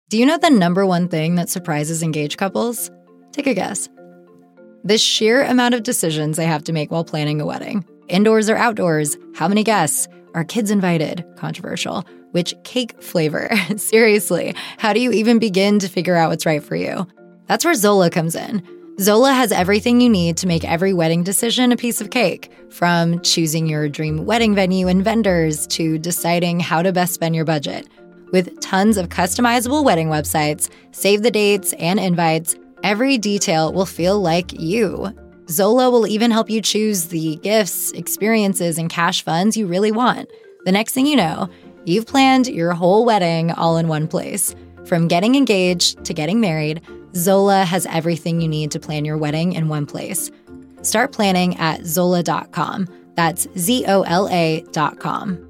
Do you know the number one thing that surprises engaged couples? Take a guess. The sheer amount of decisions they have to make while planning a wedding. Indoors or outdoors? How many guests? Are kids invited? Controversial. Which cake flavor? Seriously, how do you even begin to figure out what's right for you? That's where Zola comes in. Zola has everything you need to make every wedding decision a piece of cake, from choosing your dream wedding venue and vendors to deciding how to best spend your budget. With tons of customizable wedding websites, save the dates, and invites, every detail will feel like you. Zola will even help you choose the gifts, experiences, and cash funds you really want. The next thing you know, you've planned your whole wedding all in one place. From getting engaged to getting married, Zola has everything you need to plan your wedding in one place. Start planning at Zola.com. That's ZOLA.com.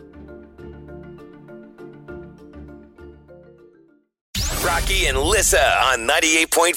Rocky and Lissa on 98.5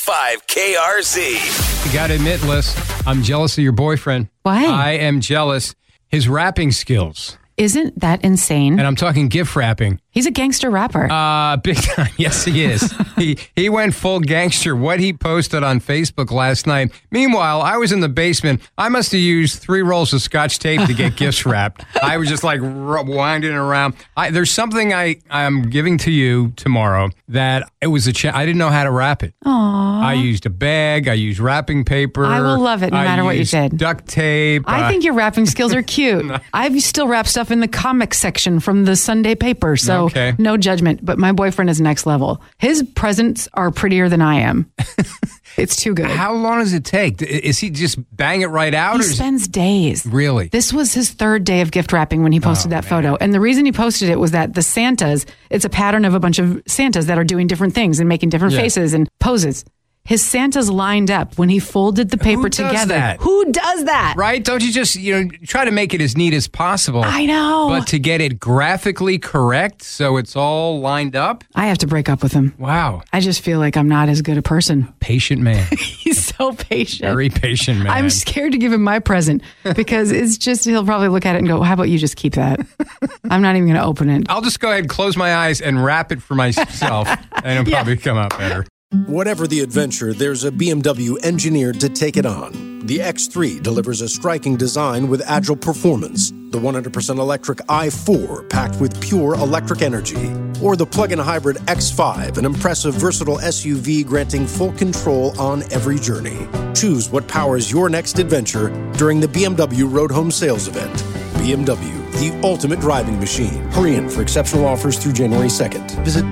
KRZ. You got to admit, Liz, I'm jealous of your boyfriend. Why? I am jealous. His rapping skills. Isn't that insane? And I'm talking gift wrapping. He's a gangster rapper. Big time. Yes, he is. He went full gangster. What he posted on Facebook last night. Meanwhile, I was in the basement. I must have used 3 rolls of Scotch tape to get gifts wrapped. I was just like winding around. There's something I'm giving to you tomorrow that it was I didn't know how to wrap it. Aww. I used a bag. I used wrapping paper. I will love it no matter what you did. Duct tape. I think your wrapping skills are cute. I've still wrapped stuff in the comic section from the Sunday paper, so no judgment. But my boyfriend is next level. His presents are prettier than I am. It's too good. How long does it take? Is he just bang it right out? He spends days. Really? This was his 3rd day of gift wrapping when he posted that photo. And the reason he posted it was that the Santas, it's a pattern of a bunch of Santas that are doing different things and making different faces and poses. His Santas lined up when he folded the paper together. Who does that? Right? Don't you just, try to make it as neat as possible. I know. But to get it graphically correct so it's all lined up? I have to break up with him. Wow. I just feel like I'm not as good a person. Patient man. He's so patient. Very patient man. I'm scared to give him my present because it's just, he'll probably look at it and go, how about you just keep that? I'm not even going to open it. I'll just go ahead and close my eyes and wrap it for myself and it'll probably come out better. Whatever the adventure, there's a BMW engineered to take it on. The X3 delivers a striking design with agile performance. The 100% electric i4 packed with pure electric energy. Or the plug-in hybrid X5, an impressive, versatile SUV granting full control on every journey. Choose what powers your next adventure during the BMW Road Home Sales Event. BMW, the ultimate driving machine. Hurry in for exceptional offers through January 2nd. Visit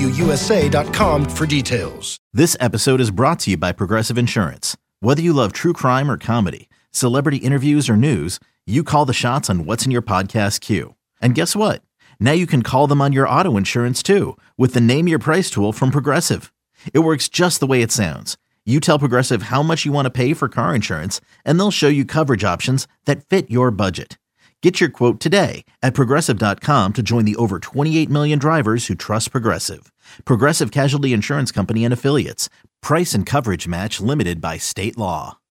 BMWUSA.com for details. This episode is brought to you by Progressive Insurance. Whether you love true crime or comedy, celebrity interviews or news, you call the shots on what's in your podcast queue. And guess what? Now you can call them on your auto insurance too with the Name Your Price tool from Progressive. It works just the way it sounds. You tell Progressive how much you want to pay for car insurance, and they'll show you coverage options that fit your budget. Get your quote today at Progressive.com to join the over 28 million drivers who trust Progressive. Progressive Casualty Insurance Company and Affiliates. Price and coverage match limited by state law.